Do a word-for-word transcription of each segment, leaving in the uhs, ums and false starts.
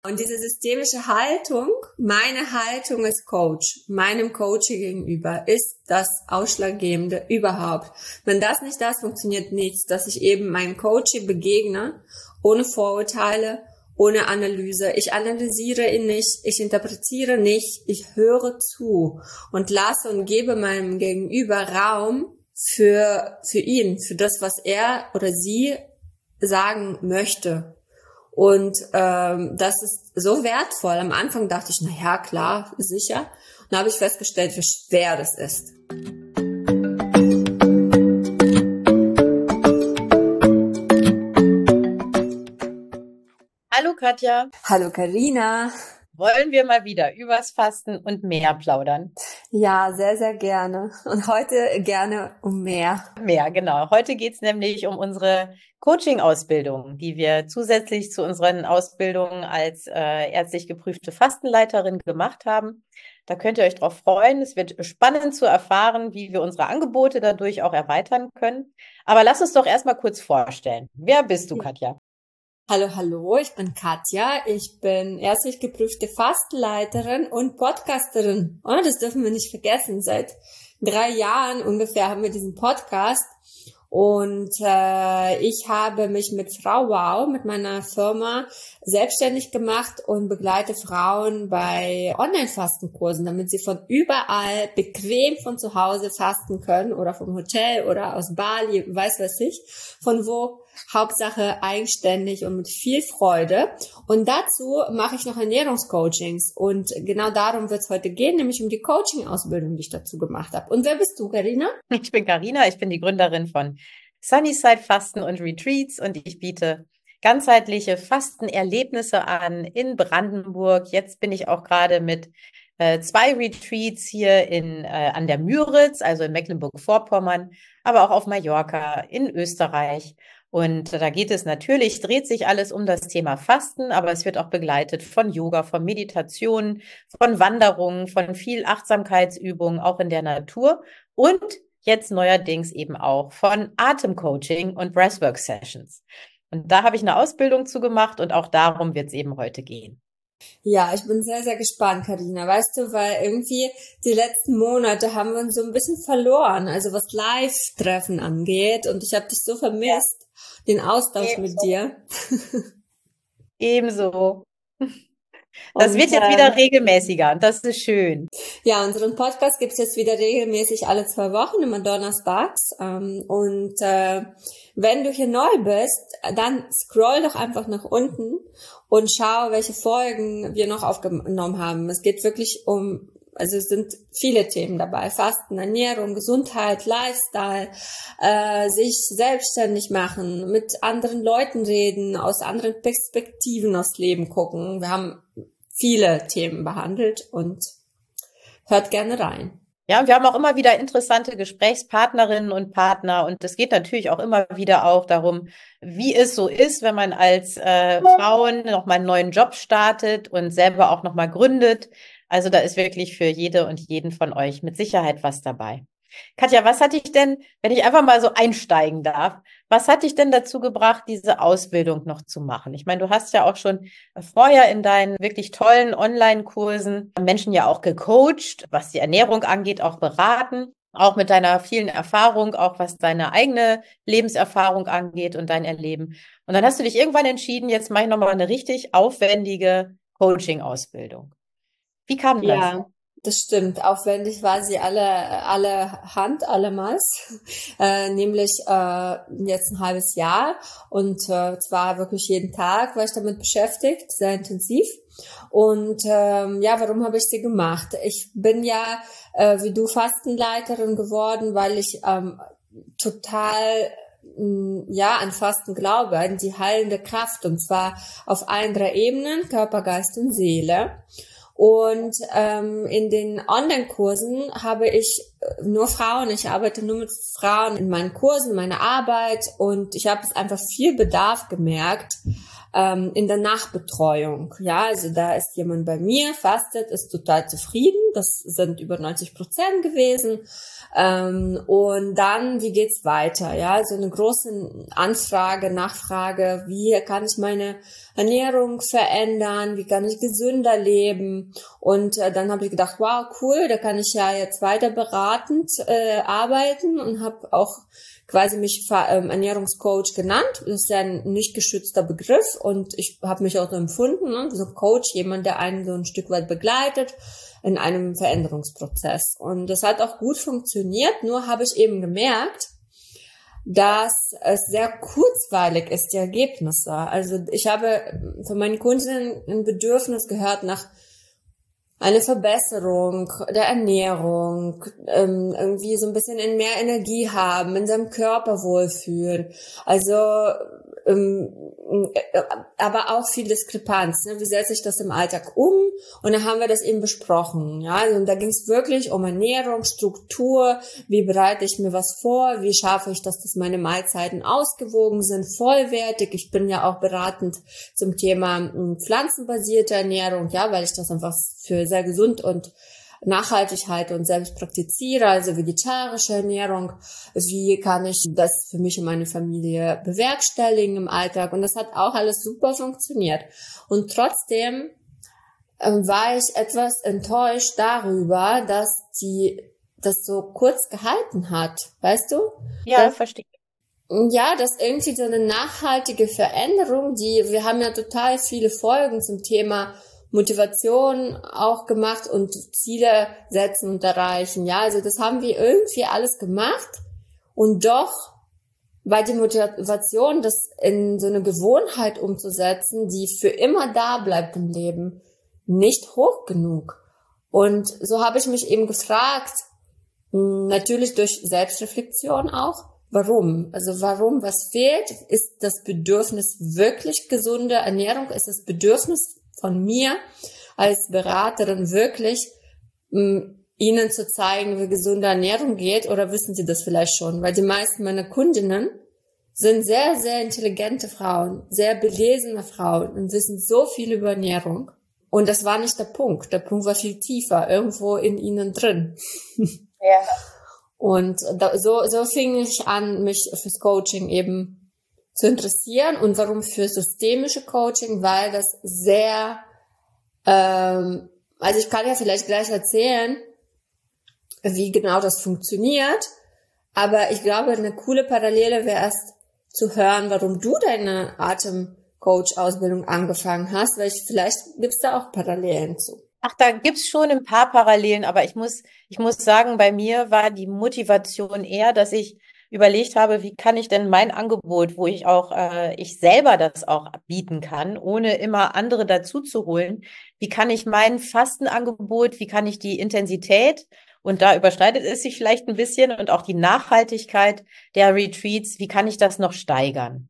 Und diese systemische Haltung, meine Haltung als Coach, meinem Coaching gegenüber, ist das Ausschlaggebende überhaupt. Wenn das nicht da ist, funktioniert nichts, dass ich eben meinem Coaching begegne, ohne Vorurteile, ohne Analyse. Ich analysiere ihn nicht, ich interpretiere nicht, ich höre zu und lasse und gebe meinem Gegenüber Raum für, für ihn, für das, was er oder sie sagen möchte. Und ähm, das ist so wertvoll. Am Anfang dachte ich, na ja, klar, sicher. Und dann habe ich festgestellt, wie schwer das ist. Hallo Katja. Hallo Carina. Wollen wir mal wieder übers Fasten und mehr plaudern? Ja, sehr, sehr gerne. Und heute gerne um mehr. Mehr, genau. Heute geht's nämlich um unsere Coaching-Ausbildung, die wir zusätzlich zu unseren Ausbildungen als äh, ärztlich geprüfte Fastenleiterin gemacht haben. Da könnt ihr euch drauf freuen. Es wird spannend zu erfahren, wie wir unsere Angebote dadurch auch erweitern können. Aber lass uns doch erstmal kurz vorstellen. Wer bist du, Katja? Hallo, hallo, ich bin Katja. Ich bin ärztlich geprüfte Fastenleiterin und Podcasterin. Oh, das dürfen wir nicht vergessen. Seit drei Jahren ungefähr haben wir diesen Podcast. Und äh, ich habe mich mit Frau Wow, mit meiner Firma, selbstständig gemacht und begleite Frauen bei Online-Fastenkursen, damit sie von überall bequem von zu Hause fasten können oder vom Hotel oder aus Bali, weiß was ich, von wo, Hauptsache eigenständig und mit viel Freude. Und dazu mache ich noch Ernährungscoachings und genau darum wird es heute gehen, nämlich um die Coaching-Ausbildung, die ich dazu gemacht habe. Und wer bist du, Carina? Ich bin Carina, ich bin die Gründerin von Sunnyside Fasten und Retreats und ich biete ganzheitliche Fastenerlebnisse an in Brandenburg. Jetzt bin ich auch gerade mit äh, zwei Retreats hier in äh, an der Müritz, also in Mecklenburg-Vorpommern, aber auch auf Mallorca, in Österreich. Und da geht es natürlich, dreht sich alles um das Thema Fasten, aber es wird auch begleitet von Yoga, von Meditationen, von Wanderungen, von viel Achtsamkeitsübungen, auch in der Natur und jetzt neuerdings eben auch von Atemcoaching und Breathwork-Sessions. Und da habe ich eine Ausbildung zu gemacht und auch darum wird es eben heute gehen. Ja, ich bin sehr, sehr gespannt, Carina. Weißt du, weil irgendwie die letzten Monate haben wir uns so ein bisschen verloren, also was Live-Treffen angeht. Und ich habe dich so vermisst, den Austausch Ebenso. mit dir. Ebenso. Das und, wird jetzt wieder regelmäßiger und das ist schön. Ja, unseren Podcast gibt es jetzt wieder regelmäßig alle zwei Wochen, immer donnerstags. Ähm, und äh, wenn du hier neu bist, dann scroll doch einfach nach unten und schau, welche Folgen wir noch aufgenommen haben. Es geht wirklich um, also es sind viele Themen dabei. Fasten, Ernährung, Gesundheit, Lifestyle, äh, sich selbstständig machen, mit anderen Leuten reden, aus anderen Perspektiven aufs Leben gucken. Wir haben viele Themen behandelt und hört gerne rein. Ja, und wir haben auch immer wieder interessante Gesprächspartnerinnen und Partner und es geht natürlich auch immer wieder auch darum, wie es so ist, wenn man als äh, Frauen nochmal einen neuen Job startet und selber auch nochmal gründet. Also da ist wirklich für jede und jeden von euch mit Sicherheit was dabei. Katja, was hat dich denn, wenn ich einfach mal so einsteigen darf, was hat dich denn dazu gebracht, diese Ausbildung noch zu machen? Ich meine, du hast ja auch schon vorher in deinen wirklich tollen Online-Kursen Menschen ja auch gecoacht, was die Ernährung angeht, auch beraten, auch mit deiner vielen Erfahrung, auch was deine eigene Lebenserfahrung angeht und dein Erleben. Und dann hast du dich irgendwann entschieden, jetzt mache ich nochmal eine richtig aufwendige Coaching-Ausbildung. Wie kam das? Ja. Das stimmt. Aufwendig war sie alle, alle Hand, allemal, äh, nämlich äh, jetzt ein halbes Jahr und äh, zwar wirklich jeden Tag war ich damit beschäftigt, sehr intensiv. Und ähm, ja, warum habe ich sie gemacht? Ich bin ja äh, wie du Fastenleiterin geworden, weil ich ähm, total ja an Fasten glaube, an die heilende Kraft und zwar auf allen drei Ebenen, Körper, Geist und Seele. Und ähm, in den Online-Kursen habe ich nur Frauen, ich arbeite nur mit Frauen in meinen Kursen, meiner Arbeit und ich habe es einfach viel Bedarf gemerkt, ähm, in der Nachbetreuung. Ja, also da ist jemand bei mir, fastet, ist total zufrieden. Das sind über neunzig Prozent gewesen. Ähm, und dann, wie geht's weiter? Ja, so eine große Anfrage, Nachfrage, wie kann ich meine Ernährung verändern, wie kann ich gesünder leben? Und äh, dann habe ich gedacht, wow, cool, da kann ich ja jetzt weiter beratend äh, arbeiten und habe auch quasi mich ähm, Ernährungscoach genannt. Das ist ja ein nicht geschützter Begriff und ich habe mich auch so empfunden, ne? So Coach, jemand, der einen so ein Stück weit begleitet in einem Veränderungsprozess. Und das hat auch gut funktioniert, nur habe ich eben gemerkt, dass es sehr kurzweilig ist, die Ergebnisse. Also ich habe von meinen Kundinnen ein Bedürfnis gehört nach eine Verbesserung der Ernährung, ähm, irgendwie so ein bisschen in mehr Energie haben, in seinem Körper wohlfühlen. Also ähm, äh, aber auch viel Diskrepanz. Ne? Wie setze ich das im Alltag um? Und dann haben wir das eben besprochen. Ja, also, und da ging es wirklich um Ernährung, Struktur. Wie bereite ich mir was vor? Wie schaffe ich, dass das meine Mahlzeiten ausgewogen sind, vollwertig? Ich bin ja auch beratend zum Thema m, pflanzenbasierte Ernährung, ja, weil ich das einfach für sehr gesund und nachhaltig halte und selbst praktiziere, also vegetarische Ernährung. Wie kann ich das für mich und meine Familie bewerkstelligen im Alltag? Und das hat auch alles super funktioniert. Und trotzdem ähm, war ich etwas enttäuscht darüber, dass die das so kurz gehalten hat. Weißt du? Ja, dass, verstehe. Ja, dass irgendwie so eine nachhaltige Veränderung, die, wir haben ja total viele Folgen zum Thema Motivation auch gemacht und Ziele setzen und erreichen. Ja, also das haben wir irgendwie alles gemacht und doch war die Motivation, das in so eine Gewohnheit umzusetzen, die für immer da bleibt im Leben, nicht hoch genug. Und so habe ich mich eben gefragt, natürlich durch Selbstreflexion auch, warum? Also warum, was fehlt? Ist das Bedürfnis wirklich gesunde Ernährung? Ist das Bedürfnis von mir als Beraterin wirklich, mh, Ihnen zu zeigen, wie gesunde Ernährung geht, oder wissen Sie das vielleicht schon? Weil die meisten meiner Kundinnen sind sehr, sehr intelligente Frauen, sehr belesene Frauen und wissen so viel über Ernährung. Und das war nicht der Punkt. Der Punkt war viel tiefer, irgendwo in ihnen drin. Ja. Und da, so, so fing ich an, mich fürs Coaching eben zu interessieren. Und warum für systemische Coaching? Weil das sehr, ähm, also ich kann ja vielleicht gleich erzählen, wie genau das funktioniert. Aber ich glaube, eine coole Parallele wäre erst zu hören, warum du deine Atemcoach-Ausbildung angefangen hast, weil ich, vielleicht gibt's da auch Parallelen zu. Ach, da gibt's schon ein paar Parallelen, aber ich muss, ich muss sagen, bei mir war die Motivation eher, dass ich überlegt habe, wie kann ich denn mein Angebot, wo ich auch, äh, ich selber das auch bieten kann, ohne immer andere dazu zu holen, wie kann ich mein Fastenangebot, wie kann ich die Intensität, und da überschneidet es sich vielleicht ein bisschen, und auch die Nachhaltigkeit der Retreats, wie kann ich das noch steigern?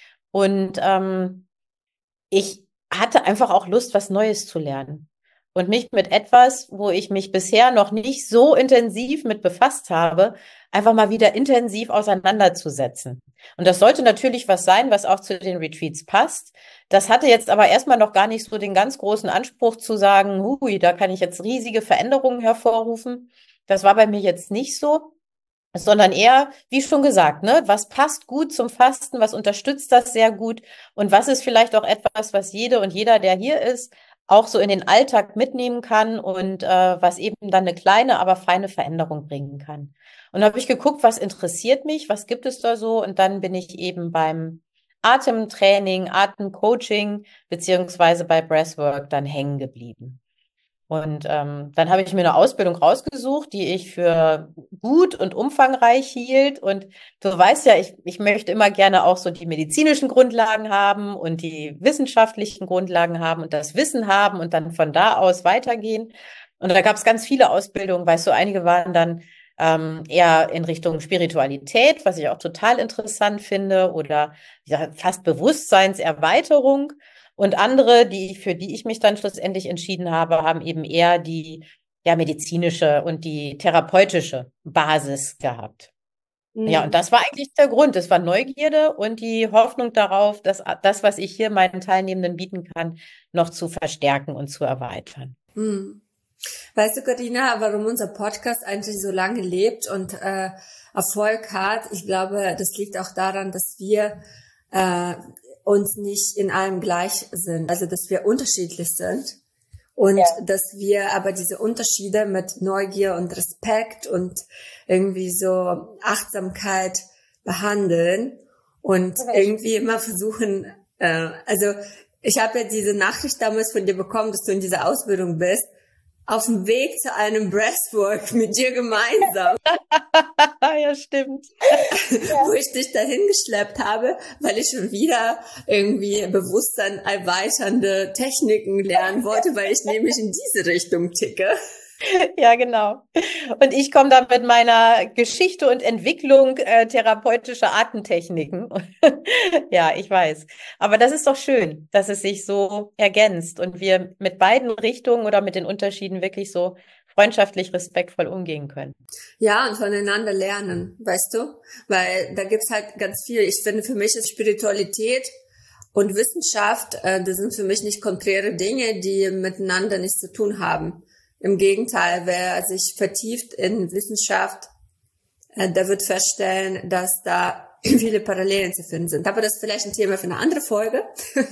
Und ähm, ich hatte einfach auch Lust, was Neues zu lernen. Und mich mit etwas, wo ich mich bisher noch nicht so intensiv mit befasst habe, einfach mal wieder intensiv auseinanderzusetzen. Und das sollte natürlich was sein, was auch zu den Retreats passt. Das hatte jetzt aber erstmal noch gar nicht so den ganz großen Anspruch zu sagen, hui, da kann ich jetzt riesige Veränderungen hervorrufen. Das war bei mir jetzt nicht so, sondern eher, wie schon gesagt, ne, was passt gut zum Fasten, was unterstützt das sehr gut und was ist vielleicht auch etwas, was jede und jeder, der hier ist, auch so in den Alltag mitnehmen kann und äh, was eben dann eine kleine, aber feine Veränderung bringen kann. Und da habe ich geguckt, was interessiert mich, was gibt es da so, und dann bin ich eben beim Atemtraining, Atemcoaching beziehungsweise bei Breathwork dann hängen geblieben. Und ähm, dann habe ich mir eine Ausbildung rausgesucht, die ich für gut und umfangreich hielt. Und du weißt ja, ich, ich möchte immer gerne auch so die medizinischen Grundlagen haben und die wissenschaftlichen Grundlagen haben und das Wissen haben und dann von da aus weitergehen. Und da gab es ganz viele Ausbildungen, weißt du, einige waren dann ähm, eher in Richtung Spiritualität, was ich auch total interessant finde, oder ja, fast Bewusstseinserweiterung. Und andere, die für die ich mich dann schlussendlich entschieden habe, haben eben eher die ja medizinische und die therapeutische Basis gehabt. Ja, und Mhm. das war eigentlich der Grund. Es war Neugierde und die Hoffnung darauf, dass das, was ich hier meinen Teilnehmenden bieten kann, noch zu verstärken und zu erweitern. Mhm. Weißt du, Carina, warum unser Podcast eigentlich so lange lebt und äh, Erfolg hat? Ich glaube, das liegt auch daran, dass wir äh, uns nicht in allem gleich sind, also dass wir unterschiedlich sind und Ja. dass wir aber diese Unterschiede mit Neugier und Respekt und irgendwie so Achtsamkeit behandeln und irgendwie immer versuchen, äh, also ich habe ja diese Nachricht damals von dir bekommen, dass du in dieser Ausbildung bist, auf dem Weg zu einem Breathwork mit dir gemeinsam, Ja, stimmt. wo ich dich dahin geschleppt habe, weil ich schon wieder irgendwie Bewusstsein erweiternde Techniken lernen wollte, weil ich nämlich in diese Richtung ticke. Ja, genau. Und ich komme da mit meiner Geschichte und Entwicklung äh, therapeutischer Atemtechniken. Ja, ich weiß. Aber das ist doch schön, dass es sich so ergänzt und wir mit beiden Richtungen oder mit den Unterschieden wirklich so freundschaftlich, respektvoll umgehen können. Ja, und voneinander lernen, weißt du? Weil da gibt's halt ganz viel. Ich finde, für mich ist Spiritualität und Wissenschaft, äh, das sind für mich nicht konträre Dinge, die miteinander nichts zu tun haben. Im Gegenteil, wer sich vertieft in Wissenschaft, äh, der wird feststellen, dass da viele Parallelen zu finden sind. Aber das ist vielleicht ein Thema für eine andere Folge.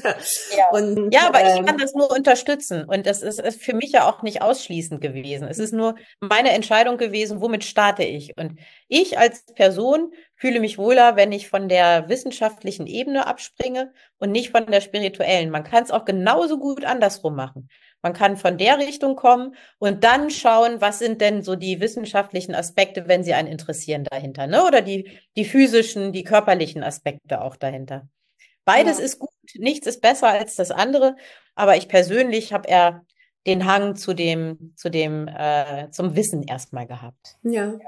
Ja. Und Ja, aber ich kann ähm, das nur unterstützen. Und das ist, ist für mich ja auch nicht ausschließend gewesen. Es ist nur meine Entscheidung gewesen, womit starte ich. Und ich als Person fühle mich wohler, wenn ich von der wissenschaftlichen Ebene abspringe und nicht von der spirituellen. Man kann es auch genauso gut andersrum machen. Man kann von der Richtung kommen und dann schauen, was sind denn so die wissenschaftlichen Aspekte, wenn sie einen interessieren dahinter, ne? Oder die, die physischen, die körperlichen Aspekte auch dahinter. Beides ja. ist gut, nichts ist besser als das andere, aber ich persönlich habe eher den Hang zu dem, zu dem, äh, zum Wissen erstmal gehabt. Ja.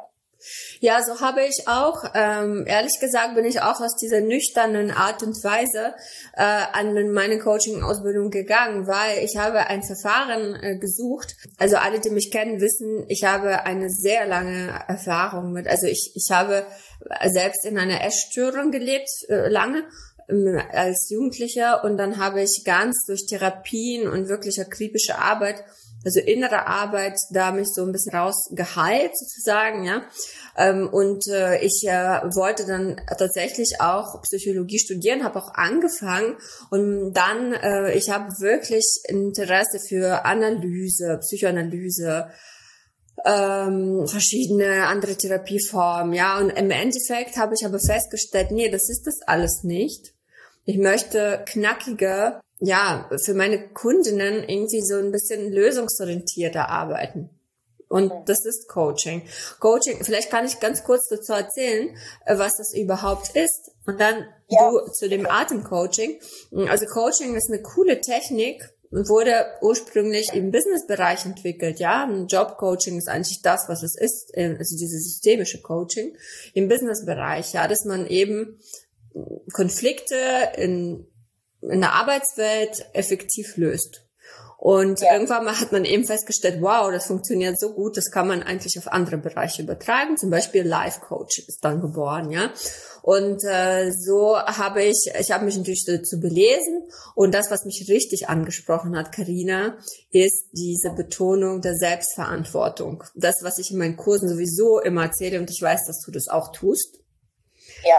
Ja, so habe ich auch, ähm, ehrlich gesagt, bin ich auch aus dieser nüchternen Art und Weise äh, an meine Coaching-Ausbildung gegangen, weil ich habe ein Verfahren äh, gesucht. Also alle, die mich kennen, wissen, ich habe eine sehr lange Erfahrung mit, also ich, ich habe selbst in einer Essstörung gelebt, äh, lange ähm, als Jugendlicher, und dann habe ich ganz durch Therapien und wirklich akribische Arbeit, also innere Arbeit, da mich so ein bisschen rausgeheilt sozusagen, ja. Ähm, und äh, ich äh, wollte dann tatsächlich auch Psychologie studieren, habe auch angefangen, und dann, äh, ich habe wirklich Interesse für Analyse, Psychoanalyse, ähm, verschiedene andere Therapieformen, ja. Und im Endeffekt habe ich aber festgestellt, nee, das ist das alles nicht. Ich möchte knackiger, ja, für meine Kundinnen irgendwie so ein bisschen lösungsorientierter arbeiten. Und das ist Coaching. Coaching, vielleicht kann ich ganz kurz dazu erzählen, äh, was das überhaupt ist. Und dann Ja. du zu dem Atemcoaching. Also Coaching ist eine coole Technik und wurde ursprünglich im Businessbereich entwickelt. Ja, ein Jobcoaching ist eigentlich das, was es ist, äh, also dieses systemische Coaching im Businessbereich. Ja, dass man eben Konflikte in, in der Arbeitswelt effektiv löst. Und Ja. irgendwann mal hat man eben festgestellt, wow, das funktioniert so gut, das kann man eigentlich auf andere Bereiche übertragen. Zum Beispiel Life Coach ist dann geboren, ja. Und äh, so habe ich, ich habe mich natürlich dazu belesen, und das, was mich richtig angesprochen hat, Carina, ist diese Betonung der Selbstverantwortung. Das, was ich in meinen Kursen sowieso immer erzähle, und ich weiß, dass du das auch tust. Ja.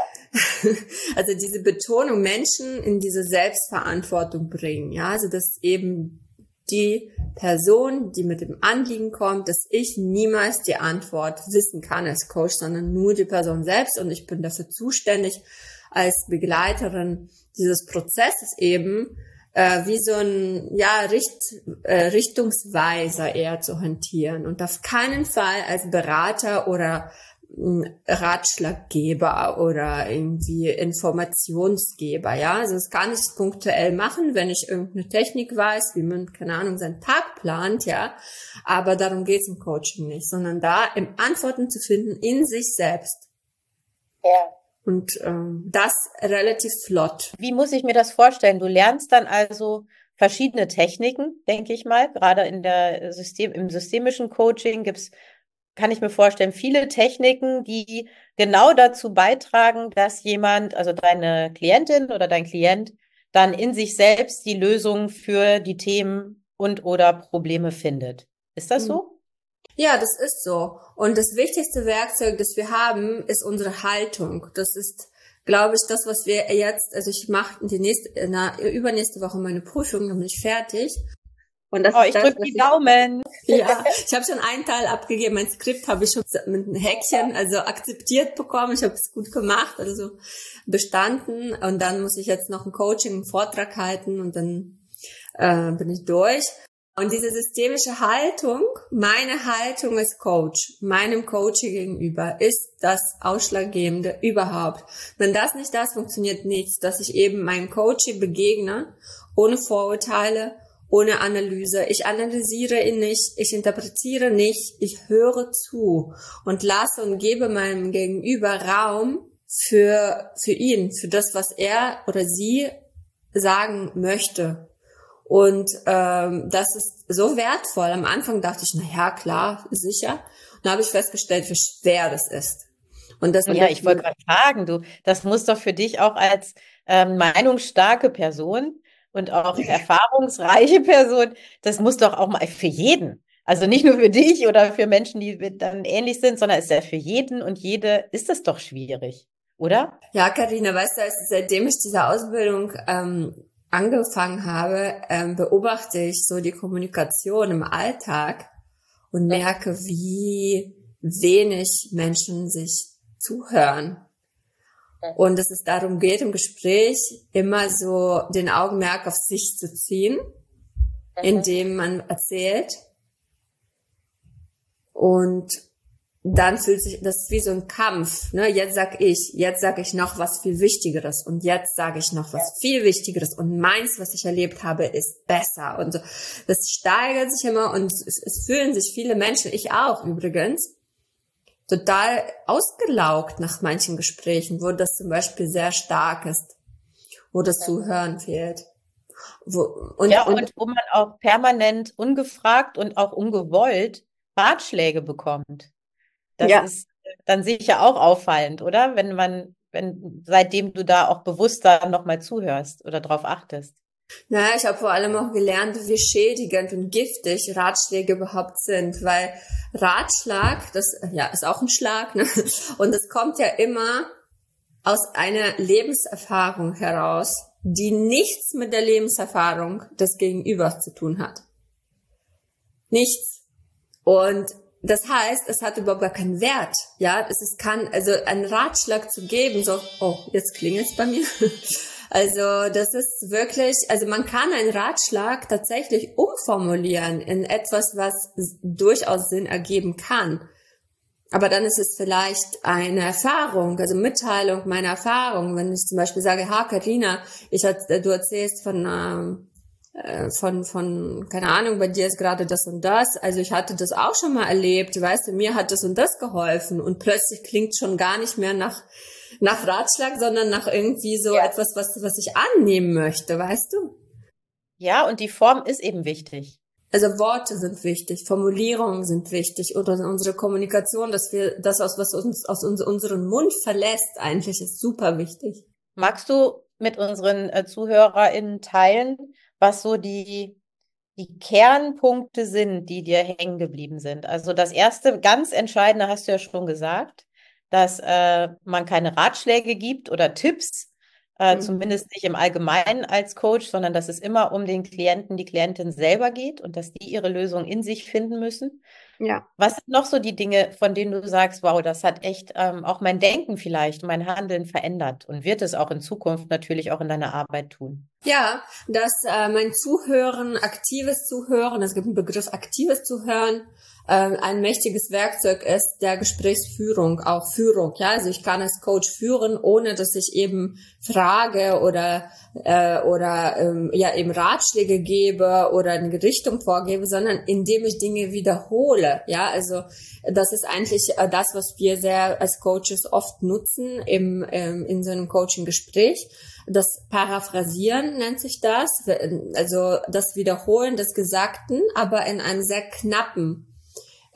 Also diese Betonung, Menschen in diese Selbstverantwortung bringen, ja, also dass eben die Person, die mit dem Anliegen kommt, dass ich niemals die Antwort wissen kann als Coach, sondern nur die Person selbst, und ich bin dafür zuständig, als Begleiterin dieses Prozesses eben äh, wie so ein ja Richt, äh, Richtungsweiser eher zu hantieren und auf keinen Fall als Berater oder Ratschlaggeber oder irgendwie Informationsgeber, ja. Also das kann ich punktuell machen, wenn ich irgendeine Technik weiß, wie man, keine Ahnung, seinen Tag plant, ja. Aber darum geht's im Coaching nicht, sondern da im Antworten zu finden in sich selbst. Ja. Und ähm, das relativ flott. Wie muss ich mir das vorstellen? Du lernst dann also verschiedene Techniken, denke ich mal. Gerade in der System, im systemischen Coaching gibt's kann ich mir vorstellen, viele Techniken, die genau dazu beitragen, dass jemand, also deine Klientin oder dein Klient, dann in sich selbst die Lösung für die Themen und oder Probleme findet. Ist das Mhm. so? Ja, das ist so. Und das wichtigste Werkzeug, das wir haben, ist unsere Haltung. Das ist, glaube ich, das, was wir jetzt, also ich mache die nächste, na, übernächste Woche meine Prüfung, dann bin ich fertig. Und das Oh, ist ich das, drücke was die ich, Daumen. ja, ich habe schon einen Teil abgegeben, mein Skript habe ich schon mit einem Häkchen, also akzeptiert bekommen, ich habe es gut gemacht, also bestanden. Und dann muss ich jetzt noch ein Coaching, einen Vortrag halten und dann äh, bin ich durch. Und diese systemische Haltung, meine Haltung als Coach, meinem Coaching gegenüber, ist das Ausschlaggebende überhaupt. Wenn das nicht das, funktioniert nichts, dass ich eben meinem Coaching begegne, ohne Vorurteile, ohne Analyse. Ich analysiere ihn nicht, ich interpretiere nicht, ich höre zu und lasse und gebe meinem Gegenüber Raum für, für ihn, für das, was er oder sie sagen möchte. Und ähm, das ist so wertvoll. Am Anfang dachte ich, na ja, klar, sicher. Und dann habe ich festgestellt, wie schwer das ist. Und das, und Ja, das, ich wollte gerade fragen, du, das muss doch für dich auch als ähm, meinungsstarke Person und auch erfahrungsreiche Person, das muss doch auch mal für jeden, also nicht nur für dich oder für Menschen, die dann ähnlich sind, sondern ist ja für jeden und jede, ist das doch schwierig, oder? ja, Carina, weißt du, seitdem ich diese Ausbildung ähm, angefangen habe, ähm, beobachte ich so die Kommunikation im Alltag und merke, wie wenig Menschen sich zuhören. Und dass es darum geht, im Gespräch immer so den Augenmerk auf sich zu ziehen, indem man erzählt. Und dann fühlt sich, das ist wie so ein Kampf, ne? Jetzt sag ich, jetzt sage ich noch was viel Wichtigeres und jetzt sage ich noch was viel Wichtigeres und meins, was ich erlebt habe, ist besser und so. Das steigert sich immer und es, es fühlen sich viele Menschen, ich auch übrigens, total ausgelaugt nach manchen Gesprächen, wo das zum Beispiel sehr stark ist, wo das Zuhören fehlt. Wo, und, Ja, und und wo man auch permanent ungefragt und auch ungewollt Ratschläge bekommt. Das ja, ist dann sicher auch auffallend, oder? Wenn man, wenn, seitdem du da auch bewusster nochmal zuhörst oder drauf achtest. naja, ich habe vor allem auch gelernt, wie schädigend und giftig Ratschläge überhaupt sind, weil Ratschlag, das ja ist auch ein Schlag, ne? Und es kommt ja immer aus einer Lebenserfahrung heraus, die nichts mit der Lebenserfahrung des Gegenübers zu tun hat. Nichts. Und das heißt, es hat überhaupt gar keinen Wert, ja. Es ist kann, also einen Ratschlag zu geben, so, oh, jetzt klingelt's bei mir. Also, das ist wirklich, also man kann einen Ratschlag tatsächlich umformulieren in etwas, was durchaus Sinn ergeben kann. Aber dann ist es vielleicht eine Erfahrung, also Mitteilung meiner Erfahrung. Wenn ich zum Beispiel sage, ha, Carina, ich hat, du erzählst von, äh, von, von, keine Ahnung, bei dir ist gerade das und das. Also ich hatte das auch schon mal erlebt, weißt du, mir hat das und das geholfen. Und plötzlich klingt schon gar nicht mehr nach, nach Ratschlag, sondern nach irgendwie so Ja. etwas, was, was ich annehmen möchte, weißt du? Ja, und die Form ist eben wichtig. Also Worte sind wichtig, Formulierungen sind wichtig oder unsere Kommunikation, dass wir das, aus was uns aus uns, unseren Mund verlässt, eigentlich ist super wichtig. Magst du mit unseren äh, ZuhörerInnen teilen, was so die, die Kernpunkte sind, die dir hängen geblieben sind? Also das erste, ganz Entscheidende hast du ja schon gesagt, dass äh, man keine Ratschläge gibt oder Tipps, äh, Mhm. zumindest nicht im Allgemeinen als Coach, sondern dass es immer um den Klienten, die Klientin selber geht und dass die ihre Lösung in sich finden müssen. Ja. Was sind noch so die Dinge, von denen du sagst, wow, das hat echt ähm, auch mein Denken vielleicht, mein Handeln verändert und wird es auch in Zukunft natürlich auch in deiner Arbeit tun? Ja, dass äh, mein Zuhören, aktives Zuhören, es gibt einen Begriff aktives Zuhören, äh, ein mächtiges Werkzeug ist der Gesprächsführung, auch Führung. Ja, also ich kann als Coach führen, ohne dass ich eben frage oder äh, oder ähm, ja eben Ratschläge gebe oder eine Richtung vorgebe, sondern indem ich Dinge wiederhole. Ja, also das ist eigentlich äh, das, was wir sehr als Coaches oft nutzen im ähm, in so einem Coaching-Gespräch. Das Paraphrasieren nennt sich das, also das Wiederholen des Gesagten, aber in einem sehr knappen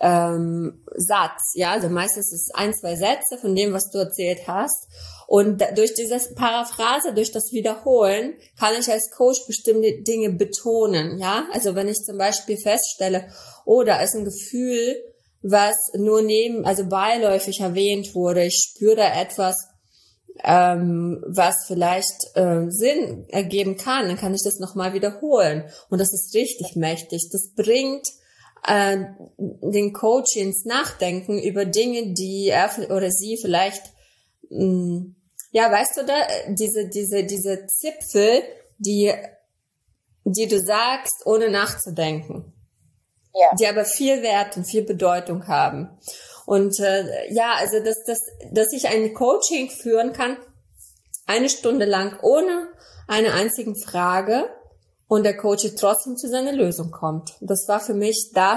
ähm, Satz, ja, also meistens ist es ein, zwei Sätze von dem, was du erzählt hast. Und da, durch dieses Paraphrase, durch das Wiederholen, kann ich als Coach bestimmte Dinge betonen, ja. Also wenn ich zum Beispiel feststelle, oh, da ist ein Gefühl, was nur neben, also beiläufig erwähnt wurde, ich spüre da etwas, ähm, was vielleicht äh, Sinn ergeben kann, dann kann ich das nochmal wiederholen. Und das ist richtig mächtig. Das bringt äh, den Coach ins Nachdenken über Dinge, die er oder sie vielleicht, mh, ja, weißt du da, diese, diese, diese Zipfel, die, die du sagst, ohne nachzudenken. Ja. Die aber viel Wert und viel Bedeutung haben. Und äh, ja, also dass, dass, dass ich ein Coaching führen kann, eine Stunde lang ohne eine einzige Frage und der Coach trotzdem zu seiner Lösung kommt. Das war für mich das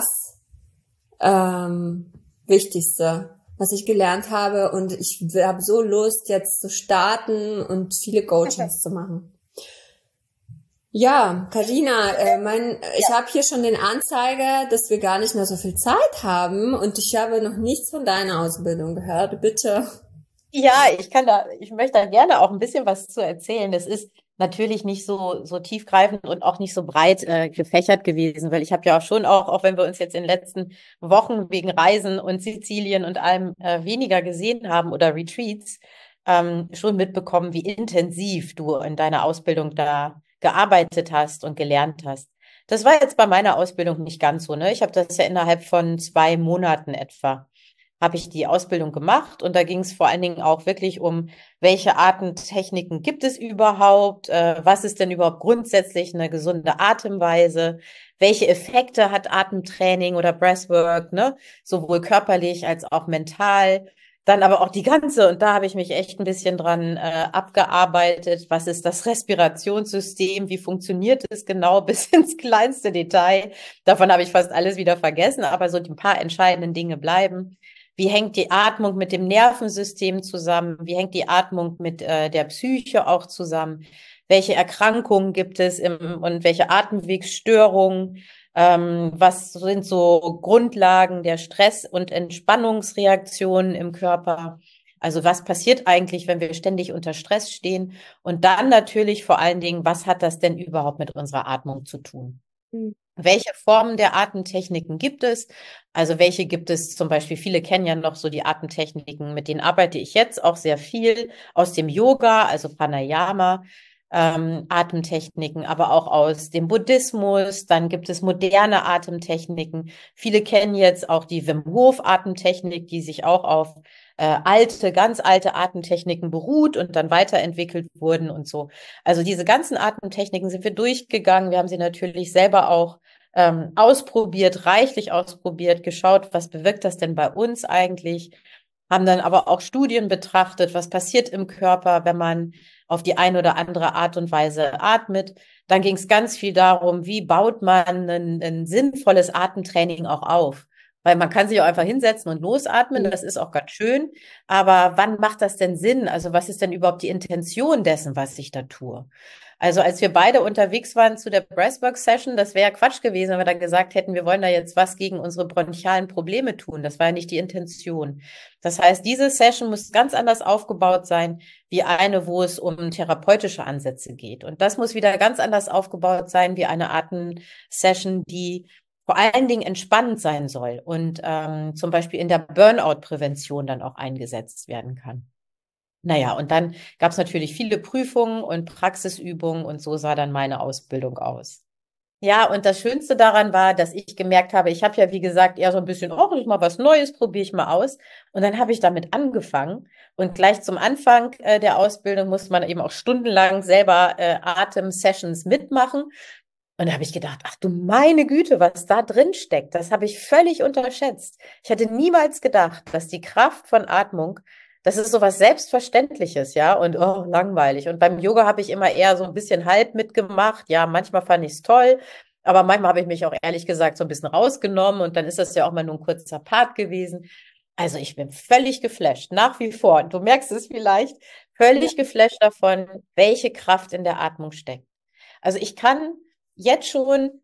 ähm, Wichtigste, was ich gelernt habe, und ich habe so Lust, jetzt zu starten und viele Coachings zu machen. Ja, Carina, äh, mein, ich habe hier schon den Anzeiger, dass wir gar nicht mehr so viel Zeit haben, und ich habe noch nichts von deiner Ausbildung gehört. Bitte. Ja, ich kann da, ich möchte da gerne auch ein bisschen was zu erzählen. Das ist natürlich nicht so so tiefgreifend und auch nicht so breit äh, gefächert gewesen, weil ich habe ja auch schon auch, auch wenn wir uns jetzt in den letzten Wochen wegen Reisen und Sizilien und allem äh, weniger gesehen haben oder Retreats, ähm, schon mitbekommen, wie intensiv du in deiner Ausbildung da gearbeitet hast und gelernt hast. Das war jetzt bei meiner Ausbildung nicht ganz so, ne? Ich habe das ja innerhalb von zwei Monaten etwa, habe ich die Ausbildung gemacht, und da ging es vor allen Dingen auch wirklich um, welche Atemtechniken gibt es überhaupt, äh, was ist denn überhaupt grundsätzlich eine gesunde Atemweise, welche Effekte hat Atemtraining oder Breathwork, ne? Sowohl körperlich als auch mental. Dann aber auch die ganze, und da habe ich mich echt ein bisschen dran äh, abgearbeitet, was ist das Respirationssystem, wie funktioniert es genau bis ins kleinste Detail. Davon habe ich fast alles wieder vergessen, aber so ein paar entscheidende Dinge bleiben. Wie hängt die Atmung mit dem Nervensystem zusammen? Wie hängt die Atmung mit äh, der Psyche auch zusammen? Welche Erkrankungen gibt es im, und welche Atemwegsstörungen? Ähm, was sind so Grundlagen der Stress- und Entspannungsreaktionen im Körper? Also was passiert eigentlich, wenn wir ständig unter Stress stehen? Und dann natürlich vor allen Dingen, was hat das denn überhaupt mit unserer Atmung zu tun? Mhm. Welche Formen der Atemtechniken gibt es? Also welche gibt es zum Beispiel? Viele kennen ja noch so die Atemtechniken, mit denen arbeite ich jetzt auch sehr viel aus dem Yoga, also Pranayama. Ähm, Atemtechniken, aber auch aus dem Buddhismus. Dann gibt es moderne Atemtechniken. Viele kennen jetzt auch die Wim Hof Atemtechnik, die sich auch auf äh, alte, ganz alte Atemtechniken beruht und dann weiterentwickelt wurden und so. Also diese ganzen Atemtechniken sind wir durchgegangen. Wir haben sie natürlich selber auch ähm, ausprobiert, reichlich ausprobiert, geschaut, was bewirkt das denn bei uns eigentlich? Haben dann aber auch Studien betrachtet, was passiert im Körper, wenn man auf die eine oder andere Art und Weise atmet. Dann ging es ganz viel darum, wie baut man ein, ein sinnvolles Atemtraining auch auf. Weil man kann sich auch einfach hinsetzen und losatmen, das ist auch ganz schön. Aber wann macht das denn Sinn? Also was ist denn überhaupt die Intention dessen, was ich da tue? Also als wir beide unterwegs waren zu der Breathwork-Session, das wäre ja Quatsch gewesen, wenn wir dann gesagt hätten, wir wollen da jetzt was gegen unsere bronchialen Probleme tun. Das war ja nicht die Intention. Das heißt, diese Session muss ganz anders aufgebaut sein, wie eine, wo es um therapeutische Ansätze geht. Und das muss wieder ganz anders aufgebaut sein, wie eine Atem-Session, die vor allen Dingen entspannend sein soll und ähm, zum Beispiel in der Burnout-Prävention dann auch eingesetzt werden kann. Naja, und dann gab es natürlich viele Prüfungen und Praxisübungen, und so sah dann meine Ausbildung aus. Ja, und das Schönste daran war, dass ich gemerkt habe, ich habe ja, wie gesagt, eher so ein bisschen, oh, das ist mal was Neues, probiere ich mal aus. Und dann habe ich damit angefangen. Und gleich zum Anfang äh, der Ausbildung musste man eben auch stundenlang selber äh, Atem-Sessions mitmachen. Und da habe ich gedacht, ach du meine Güte, was da drin steckt, das habe ich völlig unterschätzt. Ich hätte niemals gedacht, dass die Kraft von Atmung, das ist so was Selbstverständliches, ja, und oh, langweilig. Und beim Yoga habe ich immer eher so ein bisschen halb mitgemacht. Ja, manchmal fand ich es toll, aber manchmal habe ich mich auch ehrlich gesagt so ein bisschen rausgenommen, und dann ist das ja auch mal nur ein kurzer Part gewesen. Also ich bin völlig geflasht, nach wie vor. Und du merkst es vielleicht, völlig geflasht davon, welche Kraft in der Atmung steckt. Also ich kann jetzt schon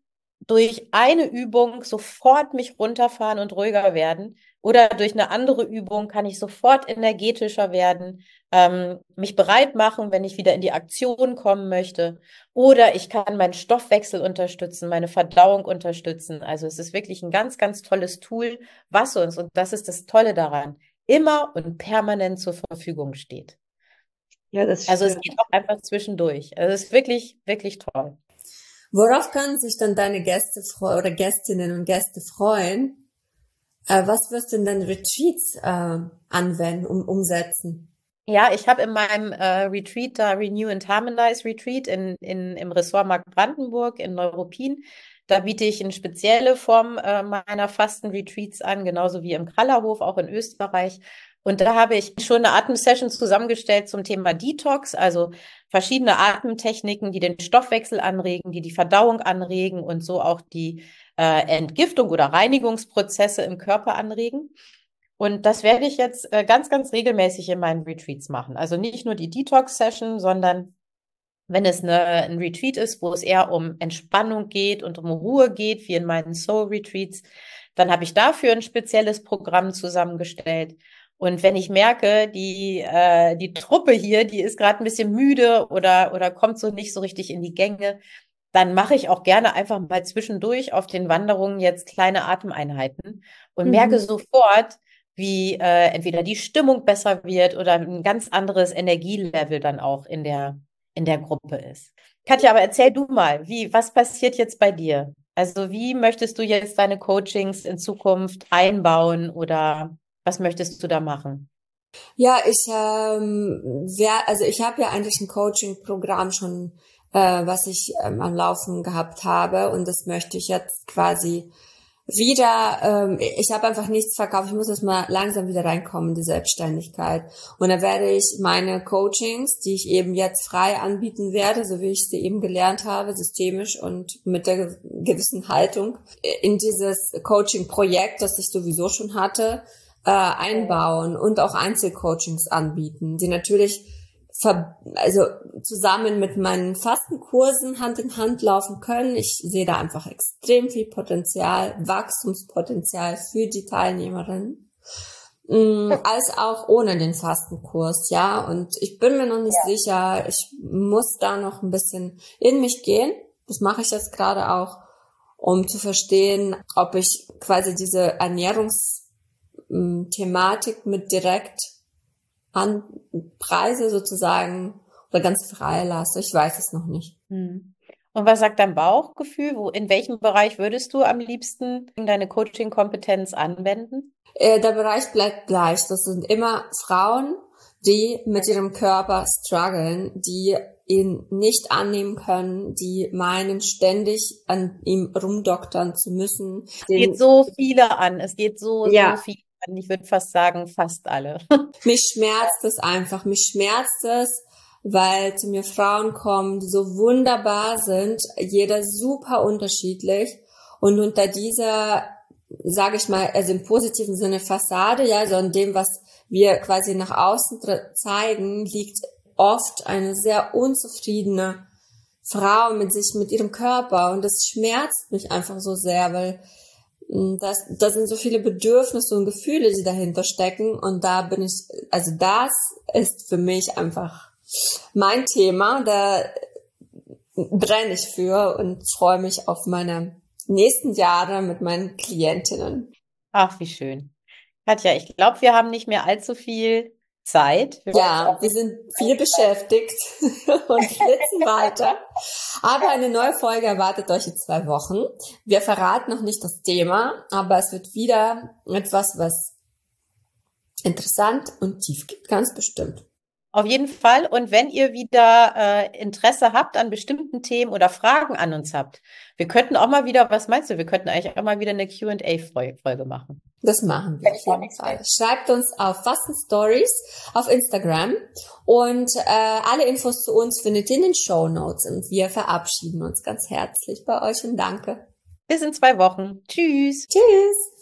durch eine Übung sofort mich runterfahren und ruhiger werden. Oder durch eine andere Übung kann ich sofort energetischer werden, ähm, mich bereit machen, wenn ich wieder in die Aktion kommen möchte. Oder ich kann meinen Stoffwechsel unterstützen, meine Verdauung unterstützen. Also es ist wirklich ein ganz, ganz tolles Tool, was uns, und das ist das Tolle daran, immer und permanent zur Verfügung steht. Ja, das Also es stimmt. geht auch einfach zwischendurch. Also es ist wirklich, wirklich toll. Worauf können sich dann deine Gäste fre- oder Gästinnen und Gäste freuen? Äh, was wirst du in deinen Retreats äh, anwenden, um, umsetzen? Ja, ich habe in meinem äh, Retreat da Renew and Harmonize Retreat in, in, im Ressort Mark-Brandenburg in Neuruppin. Da biete ich eine spezielle Form äh, meiner Fasten-Retreats an, genauso wie im Krallerhof, auch in Österreich. Und da habe ich schon eine Atemsession zusammengestellt zum Thema Detox, also verschiedene Atemtechniken, die den Stoffwechsel anregen, die die Verdauung anregen und so auch die äh, Entgiftung oder Reinigungsprozesse im Körper anregen. Und das werde ich jetzt äh, ganz, ganz regelmäßig in meinen Retreats machen. Also nicht nur die Detox-Session, sondern wenn es eine, ein Retreat ist, wo es eher um Entspannung geht und um Ruhe geht, wie in meinen Soul-Retreats, dann habe ich dafür ein spezielles Programm zusammengestellt. Und wenn ich merke, die, äh, die Truppe hier, die ist gerade ein bisschen müde oder, oder kommt so nicht so richtig in die Gänge, dann mache ich auch gerne einfach mal zwischendurch auf den Wanderungen jetzt kleine Atemeinheiten und merke Mhm. sofort, wie äh, entweder die Stimmung besser wird oder ein ganz anderes Energielevel dann auch in der, in der Gruppe ist. Katja, aber erzähl du mal, wie, was passiert jetzt bei dir? Also wie möchtest du jetzt deine Coachings in Zukunft einbauen oder was möchtest du da machen? Ja, ich ähm, wer, also ich habe ja eigentlich ein Coaching-Programm schon, äh, was ich ähm, am Laufen gehabt habe, und das möchte ich jetzt quasi wieder. Ähm, ich habe einfach nichts verkauft. Ich muss jetzt mal langsam wieder reinkommen in die Selbstständigkeit. Und da werde ich meine Coachings, die ich eben jetzt frei anbieten werde, so wie ich sie eben gelernt habe, systemisch und mit der ge- gewissen Haltung, in dieses Coaching-Projekt, das ich sowieso schon hatte, äh, einbauen und auch Einzelcoachings anbieten, die natürlich ver also zusammen mit meinen Fastenkursen Hand in Hand laufen können. Ich sehe da einfach extrem viel Potenzial, Wachstumspotenzial für die Teilnehmerinnen, mm, als auch ohne den Fastenkurs, ja. Und ich bin mir noch nicht Ja. sicher, ich muss da noch ein bisschen in mich gehen. Das mache ich jetzt gerade auch, um zu verstehen, ob ich quasi diese Ernährungsthematik mit direkt an Preise sozusagen oder ganz frei lasse. Ich weiß es noch nicht. Hm. Und was sagt dein Bauchgefühl? Wo, in welchem Bereich würdest du am liebsten deine Coaching-Kompetenz anwenden? Äh, der Bereich bleibt gleich. Das sind immer Frauen, die mit ihrem Körper strugglen, die ihn nicht annehmen können, die meinen, ständig an ihm rumdoktern zu müssen. Es Den, geht so viele an. Es geht so, so ja, viele an. Ich würde fast sagen, fast alle. mich schmerzt es einfach. Mich schmerzt es, weil zu mir Frauen kommen, die so wunderbar sind, jeder super unterschiedlich, und unter dieser, sage ich mal, also im positiven Sinne Fassade, ja, so in dem, was wir quasi nach außen zeigen, liegt oft eine sehr unzufriedene Frau mit sich, mit ihrem Körper, und das schmerzt mich einfach so sehr, weil das, das sind so viele Bedürfnisse und Gefühle, die dahinter stecken, und da bin ich, also das ist für mich einfach mein Thema, da brenne ich für und freue mich auf meine nächsten Jahre mit meinen Klientinnen. Ach, wie schön. Katja, ich glaube, wir haben nicht mehr allzu viel Zeit. Wir wollen Ja, auch wir sind viel beschäftigt und flitzen weiter. Aber eine neue Folge erwartet euch in zwei Wochen. Wir verraten noch nicht das Thema, aber es wird wieder etwas, was interessant und tief geht, ganz bestimmt. auf jeden Fall. Und wenn ihr wieder äh, Interesse habt an bestimmten Themen oder Fragen an uns habt, wir könnten auch mal wieder, was meinst du, wir könnten eigentlich auch mal wieder eine Q and A-Folge machen. Das machen wir auf jeden Fall. Schreibt uns auf Fasten Stories auf Instagram, und äh, alle Infos zu uns findet ihr in den Shownotes, und wir verabschieden uns ganz herzlich bei euch und danke. Bis in zwei Wochen. Tschüss. Tschüss.